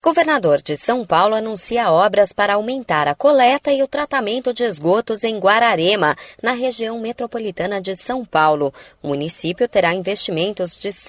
Governador de São Paulo anuncia obras para aumentar a coleta e o tratamento de esgotos em Guararema, na região metropolitana de São Paulo. O município terá investimentos de R$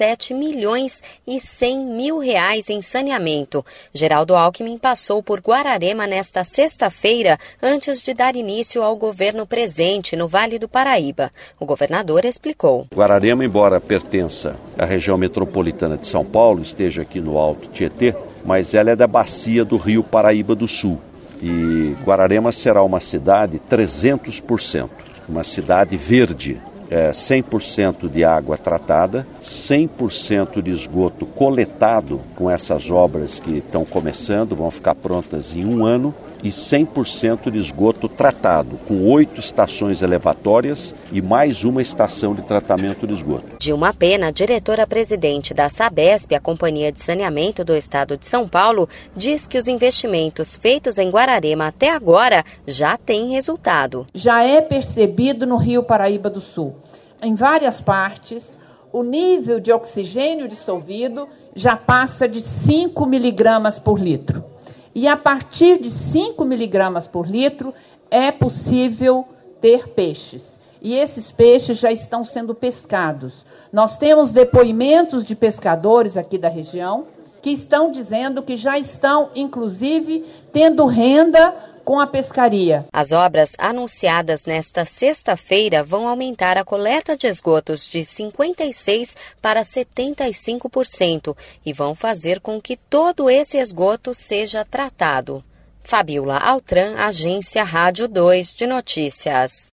7.100.000 em saneamento. Geraldo Alckmin passou por Guararema nesta sexta-feira, antes de dar início ao governo presente no Vale do Paraíba. O governador explicou. Guararema, embora pertença à região metropolitana de São Paulo, esteja aqui no Alto Tietê, mas ela é da bacia do Rio Paraíba do Sul. E Guararema será uma cidade 300%, uma cidade verde, 100% de água tratada, 100% de esgoto coletado com essas obras que estão começando, vão ficar prontas em 1 ano, e 100% de esgoto tratado, com 8 estações elevatórias e mais uma estação de tratamento de esgoto. Dilma Pena, diretora-presidente da Sabesp, a Companhia de Saneamento do Estado de São Paulo, diz que os investimentos feitos em Guararema até agora já têm resultado. Já é percebido no Rio Paraíba do Sul. Em várias partes, o nível de oxigênio dissolvido já passa de 5 miligramas por litro. E a partir de 5 miligramas por litro é possível ter peixes. E esses peixes já estão sendo pescados. Nós temos depoimentos de pescadores aqui da região que estão dizendo que já estão, inclusive, tendo renda com a pescaria. As obras anunciadas nesta sexta-feira vão aumentar a coleta de esgotos de 56% para 75% e vão fazer com que todo esse esgoto seja tratado. Fabiola Altran, Agência Rádio 2 de Notícias.